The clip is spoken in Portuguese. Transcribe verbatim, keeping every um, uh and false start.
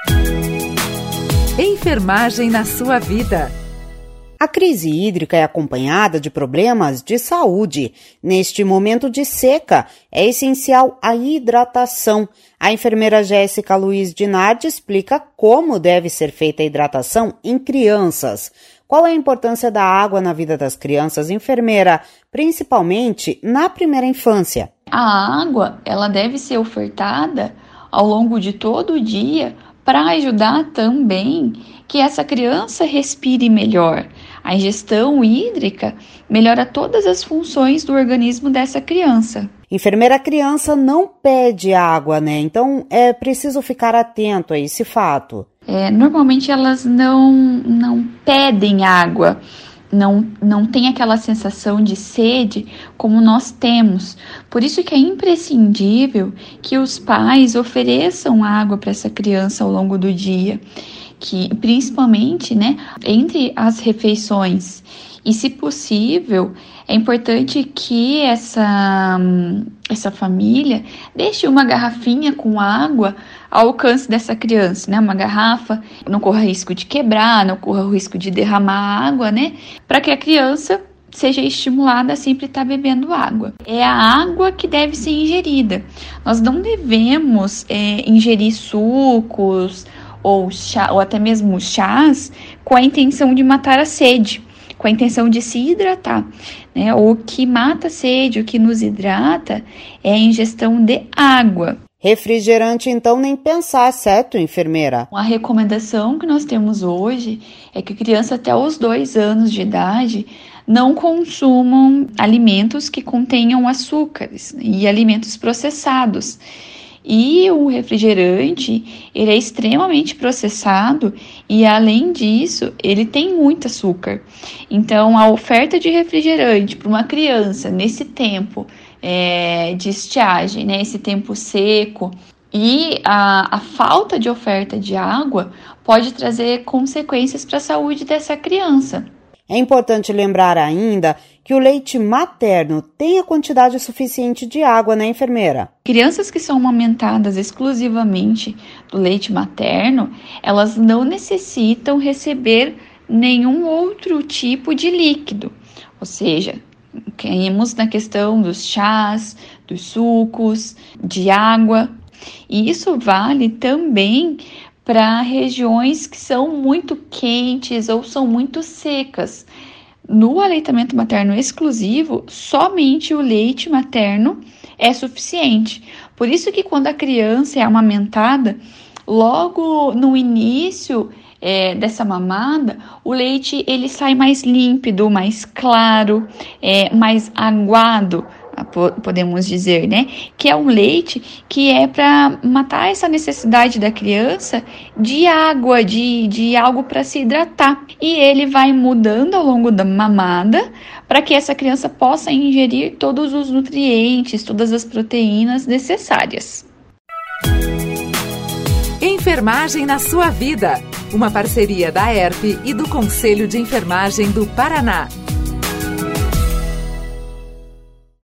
Enfermagem na sua vida. A crise hídrica é acompanhada de problemas de saúde. Neste momento de seca, é essencial a hidratação. A enfermeira Jéssica Luiz Dinardi explica como deve ser feita a hidratação em crianças. Qual é a importância da água na vida das crianças, enfermeira, principalmente na primeira infância? A água, ela deve ser ofertada ao longo de todo o dia para ajudar também que essa criança respire melhor. A ingestão hídrica melhora todas as funções do organismo dessa criança. Enfermeira, a criança não pede água, né? Então é preciso ficar atento a esse fato. É, normalmente elas não, não pedem água, não, não tem aquela sensação de sede como nós temos. Por isso que é imprescindível que os pais ofereçam água para essa criança ao longo do dia, que principalmente, né, entre as refeições. E, se possível, é importante que essa, essa família deixe uma garrafinha com água ao alcance dessa criança, né? Uma garrafa, não corra risco de quebrar, não corra o risco de derramar água, né? Para que a criança seja estimulada a sempre estar bebendo água. É a água que deve ser ingerida. Nós não devemos é, ingerir sucos ou, chá, ou até mesmo chás com a intenção de matar a sede, com a intenção de se hidratar, né? O que mata a sede, o que nos hidrata é a ingestão de água. Refrigerante, então, nem pensar, certo, enfermeira? A recomendação que nós temos hoje é que crianças até os dois anos de idade não consumam alimentos que contenham açúcares e alimentos processados. E o refrigerante, ele é extremamente processado e, além disso, ele tem muito açúcar. Então, a oferta de refrigerante para uma criança nesse tempo é, de estiagem, né, esse tempo seco, e a, a falta de oferta de água pode trazer consequências para a saúde dessa criança. É importante lembrar ainda que o leite materno tem a quantidade suficiente de água, né, enfermeira? Crianças que são amamentadas exclusivamente do leite materno, elas não necessitam receber nenhum outro tipo de líquido. Ou seja, caímos na questão dos chás, dos sucos, de água. E isso vale também para regiões que são muito quentes ou são muito secas. No aleitamento materno exclusivo, somente o leite materno é suficiente. Por isso que quando a criança é amamentada, logo no início é, dessa mamada, o leite ele sai mais límpido, mais claro, é, mais aguado, podemos dizer, né? Que é um leite que é para matar essa necessidade da criança de água, de, de algo para se hidratar. E ele vai mudando ao longo da mamada para que essa criança possa ingerir todos os nutrientes, todas as proteínas necessárias. Enfermagem na sua vida. Uma parceria da E R P e do Conselho de Enfermagem do Paraná.